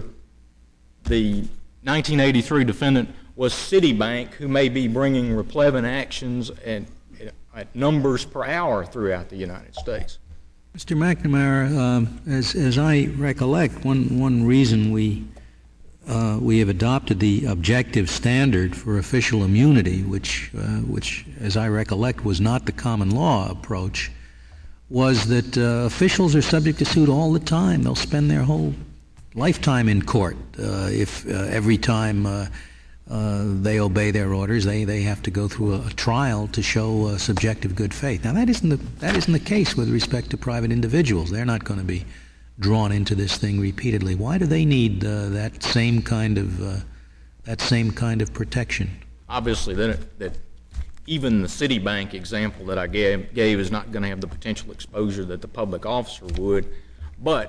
the nineteen eighty-three defendant was Citibank, who may be bringing replevin actions at, at numbers per hour throughout the United States. Mister McNamara, um, as, as I recollect, one, one reason we, uh, we have adopted the objective standard for official immunity, which, uh, which, as I recollect, was not the common law approach, was that uh, officials are subject to suit all the time. They'll spend their whole lifetime in court uh, if uh, every time uh, uh, they obey their orders, they, they have to go through a, a trial to show uh, subjective good faith. Now, that isn't the, that isn't the case with respect to private individuals. They're not going to be drawn into this thing repeatedly. Why do they need uh, that same kind of uh, that same kind of protection? Obviously, that, that even the Citibank example that I gave, gave is not going to have the potential exposure that the public officer would, but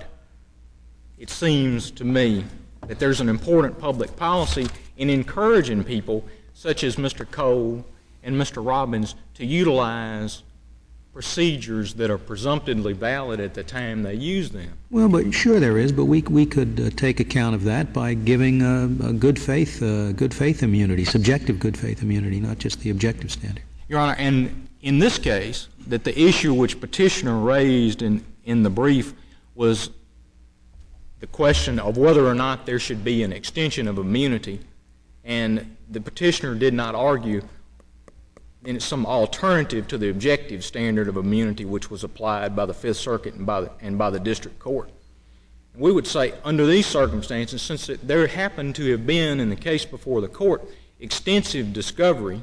it seems to me that there's an important public policy in encouraging people, such as Mister Cole and Mister Robbins, to utilize procedures that are presumptively valid at the time they use them. Well, but sure there is, but we we could uh, take account of that by giving a, a good faith uh, good faith immunity, subjective good faith immunity, not just the objective standard. Your Honor, and in this case, that the issue which petitioner raised in, in the brief was the question of whether or not there should be an extension of immunity, and the petitioner did not argue in some alternative to the objective standard of immunity which was applied by the Fifth Circuit and by the, and by the district court. We would say under these circumstances, since it, there happened to have been in the case before the court extensive discovery,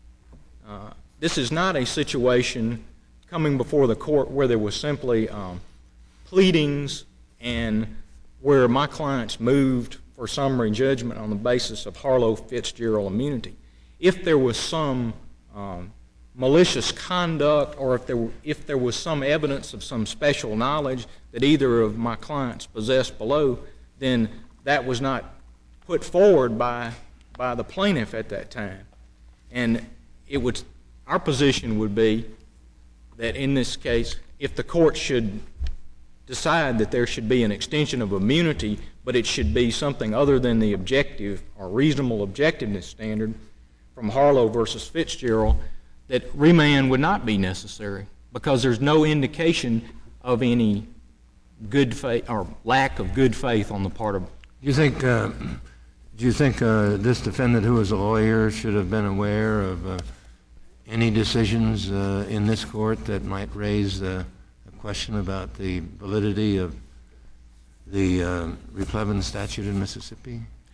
uh, this is not a situation coming before the court where there was simply um, pleadings and where my clients moved for summary judgment on the basis of Harlow Fitzgerald immunity. If there was some um, malicious conduct, or if there were, if there was some evidence of some special knowledge that either of my clients possessed below, then that was not put forward by by the plaintiff at that time. And it would, our position would be that in this case, if the court should decide that there should be an extension of immunity, but it should be something other than the objective or reasonable objectiveness standard from Harlow versus Fitzgerald, that remand would not be necessary because there's no indication of any good faith or lack of good faith on the part of. Do you think? Uh, do you think uh, this defendant, who was a lawyer, should have been aware of uh, any decisions uh, in this court that might raise uh, a question about the validity of the uh, Replevin statute in Mississippi?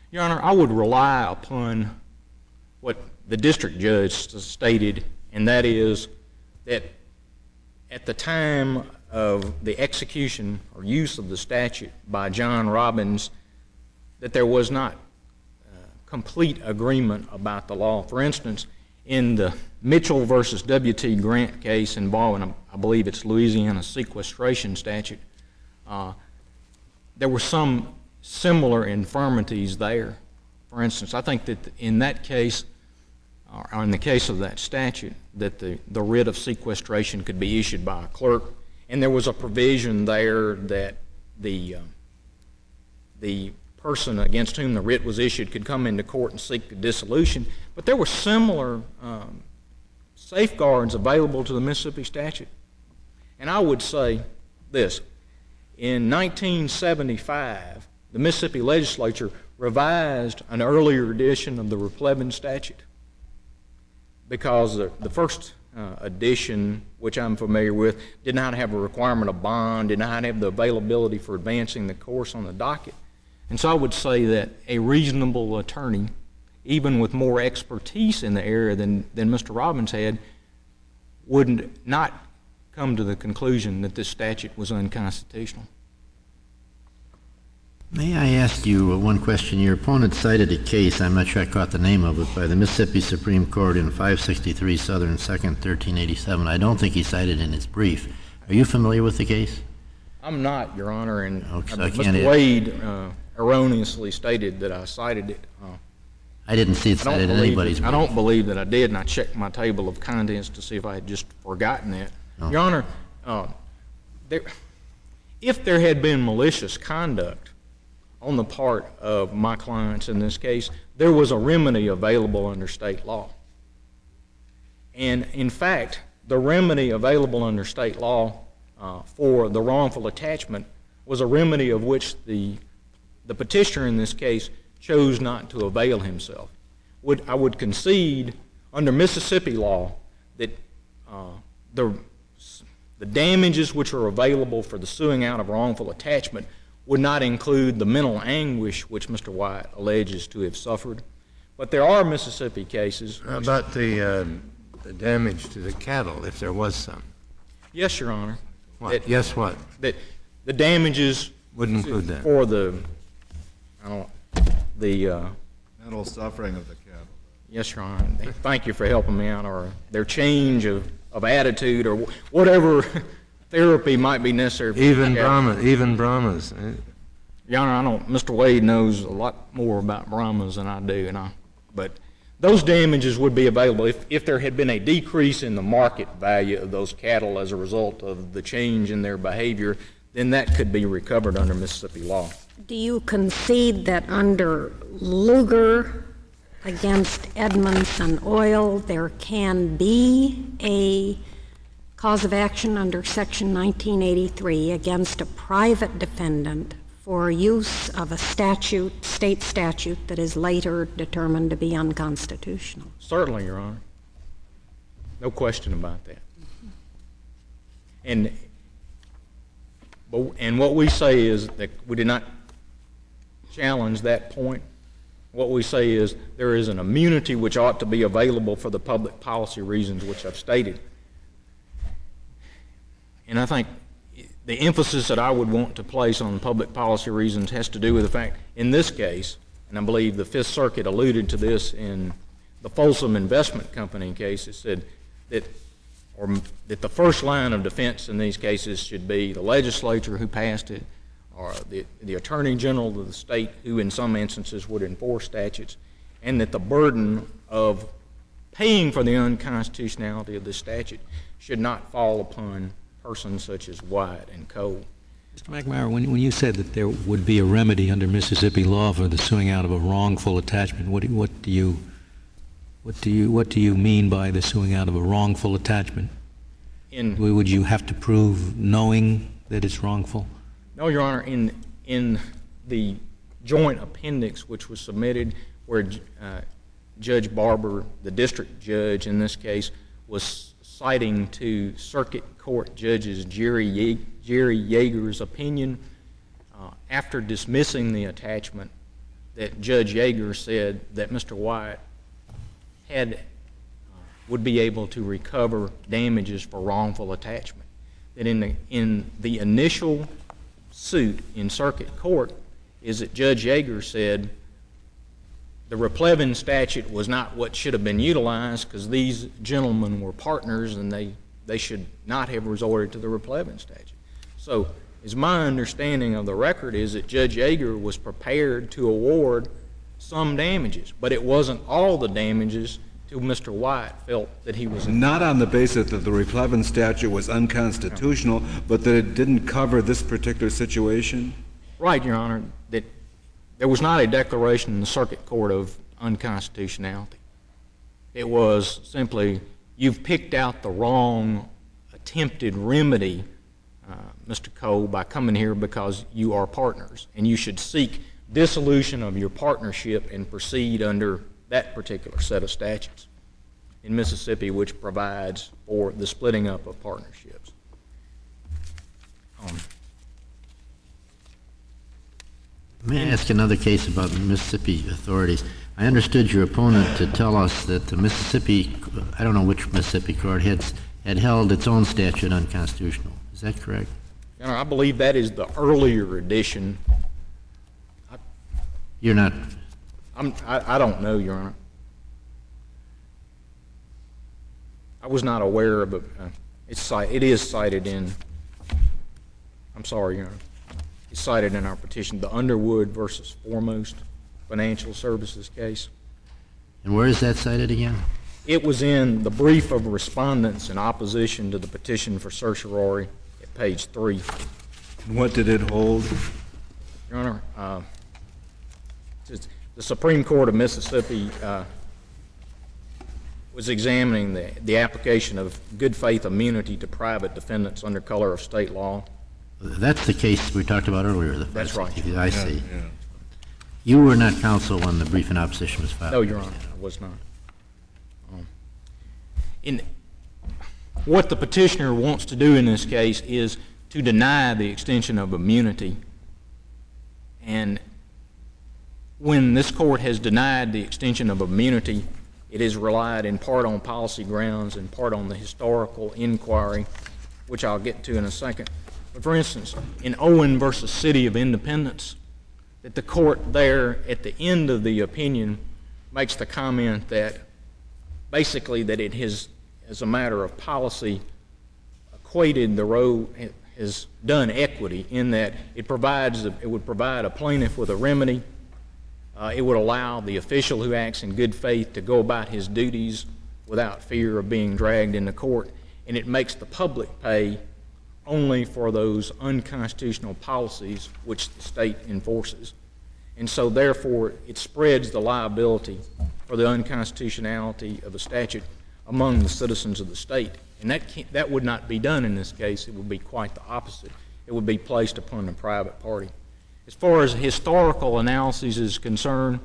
Your Honor, I would rely upon what the district judge stated, and that is that at the time of the execution or use of the statute by John Robbins, that there was not uh, complete agreement about the law. For instance, in the Mitchell versus W T Grant case involving, I believe it's Louisiana sequestration statute, uh, there were some similar infirmities there. For instance, I think that in that case, or in the case of that statute, that the, the writ of sequestration could be issued by a clerk, and there was a provision there that the, uh, the person against whom the writ was issued could come into court and seek the dissolution, but there were similar um, safeguards available to the Mississippi statute. And I would say this: in nineteen seventy-five, the Mississippi legislature revised an earlier edition of the Replevin statute because the, the first uh, edition, which I'm familiar with, did not have a requirement of bond, did not have the availability for advancing the course on the docket. And so I would say that a reasonable attorney, even with more expertise in the area than, than Mister Robbins had, would not come to the conclusion that this statute was unconstitutional. May I ask you one question? Your opponent cited a case, I'm not sure I caught the name of it, by the Mississippi Supreme Court in five sixty-three Southern second, thirteen eighty-seven. I don't think he cited it in his brief. Are you familiar with the case? I'm not, Your Honor, and Okay, so uh, I can't Mister add- Wade uh, erroneously stated that I cited it. Uh, I didn't see it I don't, cited in believe anybody's that, I brief. don't believe that I did, and I checked my table of contents to see if I had just forgotten that. Oh. Your Honor, uh, there, if there had been malicious conduct on the part of my clients in this case, there was a remedy available under state law. And in fact, the remedy available under state law uh, for the wrongful attachment was a remedy of which the, the petitioner in this case chose not to avail himself. Would, I would concede under Mississippi law that uh, the, the damages which are available for the suing out of wrongful attachment would not include the mental anguish which Mister White alleges to have suffered. But there are Mississippi cases. How about the, uh, the damage to the cattle, if there was some? Yes, Your Honor. What? That, Yes, what? that the damages Would include that. for the, I don't, the, uh, Mental suffering of the cattle. yes, Your Honor. Thank you for helping me out, or their change of, of attitude, or wh- whatever therapy might be necessary. for Even the cattle. Brahma, even Brahmas. eh? Your Honor, I don't, Mister Wade knows a lot more about Brahmas than I do, and I, but those damages would be available if, if there had been a decrease in the market value of those cattle as a result of the change in their behavior, then that could be recovered under Mississippi law. Do you concede that under Lugar against Edmondson Oil, there can be a cause of action under Section nineteen eighty-three against a private defendant for use of a statute, state statute, that is later determined to be unconstitutional? Certainly, Your Honor. No question about that. And, but, and what we say is that we did not challenge that point. What we say is there is an immunity which ought to be available for the public policy reasons which I've stated. And I think the emphasis that I would want to place on public policy reasons has to do with the fact, in this case, and I believe the Fifth Circuit alluded to this in the Folsom Investment Company case, it said that, or that the first line of defense in these cases should be the legislature who passed it, or the, the Attorney General of the state who in some instances would enforce statutes, and that the burden of paying for the unconstitutionality of this statute should not fall upon persons such as White and Cole. Mister McNamara, when, when you said that there would be a remedy under Mississippi law for the suing out of a wrongful attachment, what do, what do you what do you what do you mean by the suing out of a wrongful attachment? In, Would you have to prove knowing that it's wrongful? no, Your Honor, in, in the joint appendix which was submitted where uh, Judge Barber, the district judge in this case, was citing to Circuit Court Judges Jerry, Ye- Jerry Yeager's opinion, uh, after dismissing the attachment, that Judge Yeager said that Mister White had uh, would be able to recover damages for wrongful attachment. That in the in the initial suit in circuit court is that Judge Yeager said the Replevin statute was not what should have been utilized because these gentlemen were partners and they, they should not have resorted to the Replevin statute. So, is my understanding of the record is that Judge Yeager was prepared to award some damages, but it wasn't all the damages till Mister White felt that he was... Not on the basis that the Replevin statute was unconstitutional, but that it didn't cover this particular situation? Right, Your Honor, that there was not a declaration in the circuit court of unconstitutionality. It was simply, you've picked out the wrong attempted remedy, uh, Mister Cole, by coming here because you are partners, and you should seek dissolution of your partnership and proceed under that particular set of statutes in Mississippi, which provides for the splitting up of partnerships. Um, May I ask another case about the Mississippi authorities? I understood your opponent to tell us that the Mississippi, I don't know which Mississippi court, had, had held its own statute unconstitutional. Is that correct? Your Honor, I believe that is the earlier edition. I, You're not... I'm, I, I don't know, Your Honor. I was not aware of it. Uh, it's, it is cited in, I'm sorry, Your Honor. It's cited in our petition, the Underwood versus Foremost Financial Services case. And where is that cited again? It was in the brief of respondents in opposition to the petition for certiorari at page three. What did it hold? Your Honor, uh, the Supreme Court of Mississippi uh, was examining the, the application of good faith immunity to private defendants under color of state law. That's the case we talked about earlier. The That's right. I see. Yeah, yeah. You were not counsel when the brief in opposition was filed? No, Your Honor, I was not. Um, in what the petitioner wants to do in this case is to deny the extension of immunity. And when this court has denied the extension of immunity, it has relied in part on policy grounds, in part on the historical inquiry, which I'll get to in a second. But for instance, in Owen versus City of Independence, that the court there at the end of the opinion makes the comment that basically that it has, as a matter of policy, equated the road, has done equity in that it provides, a, it would provide a plaintiff with a remedy. Uh, it would allow the official who acts in good faith to go about his duties without fear of being dragged into court, and it makes the public pay only for those unconstitutional policies which the state enforces. And so therefore it spreads the liability for the unconstitutionality of a statute among the citizens of the state. And that, can't, that would not be done in this case. It would be quite the opposite. It would be placed upon the private party. As far as historical analysis is concerned,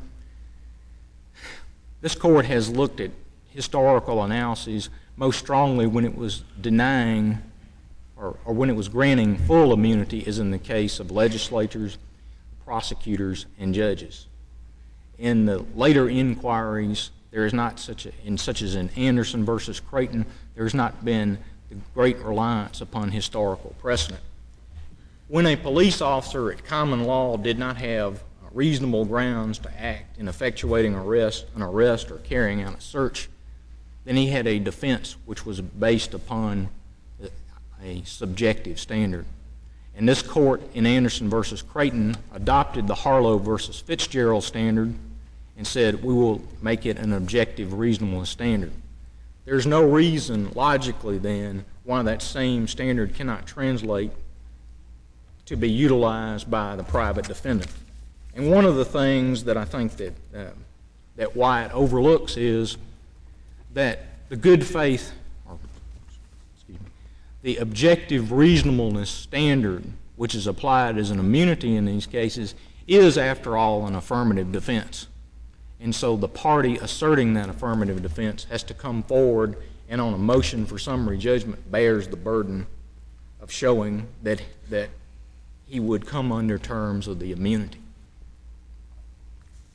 this court has looked at historical analyses most strongly when it was denying or, or when it was granting full immunity, as in the case of legislators, prosecutors, and judges. In the later inquiries, there is not such a, in such as in Anderson versus Creighton, there has not been the great reliance upon historical precedent. When a police officer at common law did not have reasonable grounds to act in effectuating arrest, an arrest or carrying out a search, then he had a defense which was based upon a subjective standard. And this court in Anderson versus Creighton adopted the Harlow versus Fitzgerald standard and said we will make it an objective reasonableness standard. There's no reason logically then why that same standard cannot translate to be utilized by the private defendant. And one of the things that I think that, uh, that Wyatt overlooks is that the good faith, or, excuse me, the objective reasonableness standard, which is applied as an immunity in these cases, is, after all, an affirmative defense. And so the party asserting that affirmative defense has to come forward and on a motion for summary judgment bears the burden of showing that, that he would come under terms of the immunity.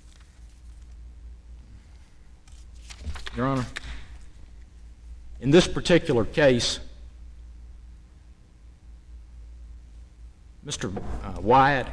Your Honor, in this particular case, Mister uh, Wyatt,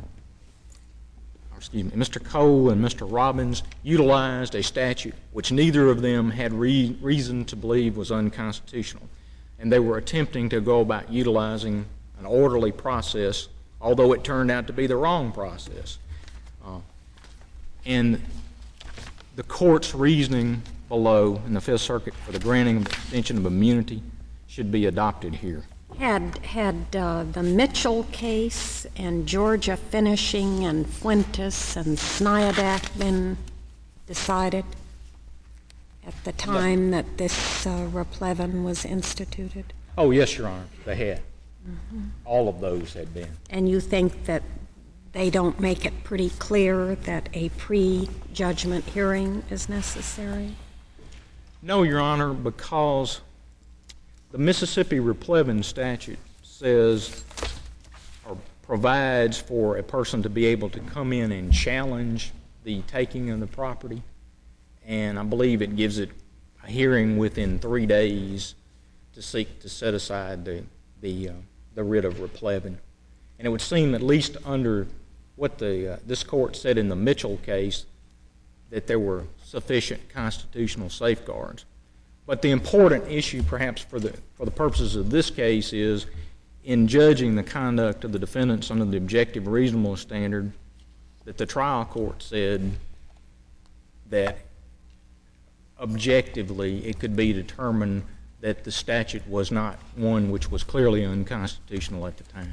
or excuse me, Mister Cole and Mister Robbins utilized a statute which neither of them had re- reason to believe was unconstitutional, and they were attempting to go about utilizing an orderly process, although it turned out to be the wrong process. Uh, and the court's reasoning below in the Fifth Circuit for the granting of the extension of immunity should be adopted here. Had, had uh, the Mitchell case and Georgia Finishing and Fuentes and Sniadak been decided at the time no. that this uh, replevin was instituted? Oh, yes, Your Honor, they had. Mm-hmm. All of those had been. And you think that they don't make it pretty clear that a pre-judgment hearing is necessary? No, Your Honor, because the Mississippi replevin statute says or provides for a person to be able to come in and challenge the taking of the property, and I believe it gives it a hearing within three days to seek to set aside the the, uh, the writ of replevin. And it would seem, at least under what the uh, this court said in the Mitchell case, that there were sufficient constitutional safeguards. But the important issue, perhaps for the for the purposes of this case, is in judging the conduct of the defendants under the objective reasonableness standard, that the trial court said that objectively it could be determined that the statute was not one which was clearly unconstitutional at the time.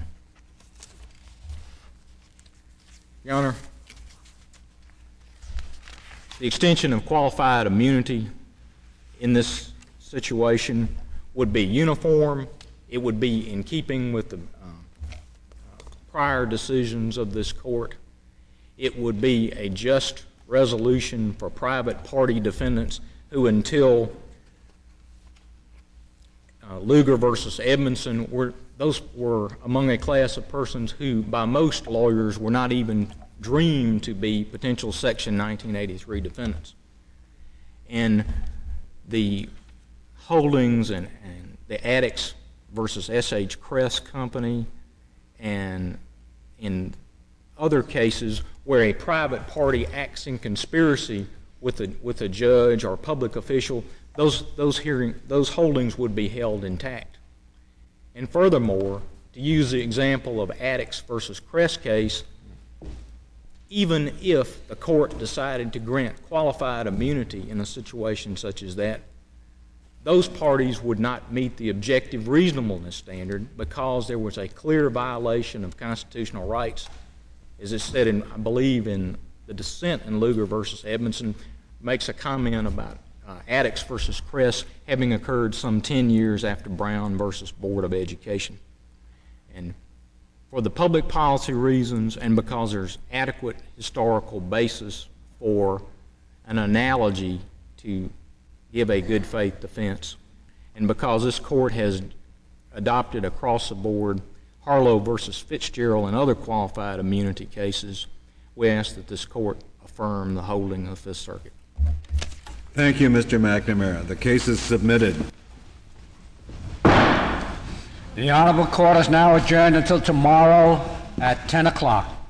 Your Honor, the extension of qualified immunity in this situation would be uniform. It would be in keeping with the uh, prior decisions of this court. It would be a just resolution for private party defendants who, until uh, Lugar versus Edmondson, were those were among a class of persons who, by most lawyers, were not even dreamed to be potential Section nineteen eighty-three defendants. And the holdings and, and the Addicts versus S H Kress Company, and in other cases where a private party acts in conspiracy with a with a judge or public official, those those hearing those holdings would be held intact. And furthermore, to use the example of Addicts versus Kress case, even if the court decided to grant qualified immunity in a situation such as that, those parties would not meet the objective reasonableness standard because there was a clear violation of constitutional rights. As it said, in, I believe, in the dissent in Lugar versus Edmondson, makes a comment about uh, Addicts versus Kress having occurred some ten years after Brown versus Board of Education. And for the public policy reasons, and because there's adequate historical basis for an analogy to give a good faith defense, and because this court has adopted across the board Harlow versus Fitzgerald and other qualified immunity cases, we ask that this court affirm the holding of the Fifth Circuit. Thank you, Mister McNamara. The case is submitted. The Honorable Court is now adjourned until tomorrow at ten o'clock.